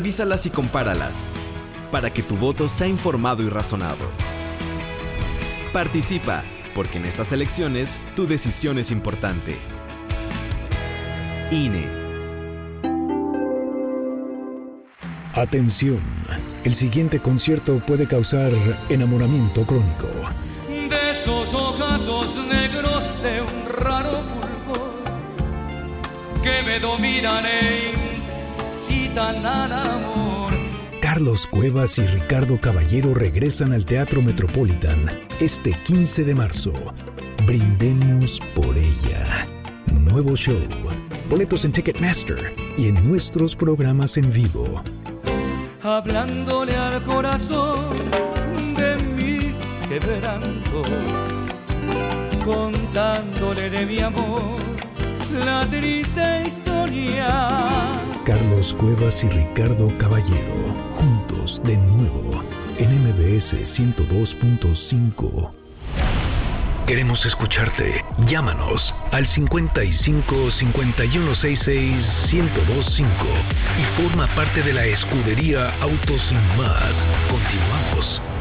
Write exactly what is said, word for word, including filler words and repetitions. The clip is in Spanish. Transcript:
Revísalas y compáralas, para que tu voto sea informado y razonado. Participa, porque en estas elecciones tu decisión es importante. I N E. Atención, el siguiente concierto puede causar enamoramiento crónico. De esos ojazos negros de un raro fulgor que me dominan e incitan al amor. Carlos Cuevas y Ricardo Caballero regresan al Teatro Metropolitan este quince de marzo. Brindemos por ella. Nuevo show. Boletos en Ticketmaster y en nuestros programas en vivo. Hablándole al corazón de mis quebrantos, contándole de mi amor la triste historia. Carlos Cuevas y Ricardo Caballero, juntos de nuevo en M B S ciento dos punto cinco. Queremos escucharte. Llámanos al cincuenta y cinco, cincuenta y uno, sesenta y seis, ciento veinticinco y forma parte de la escudería Autos Sin Más. Continuamos.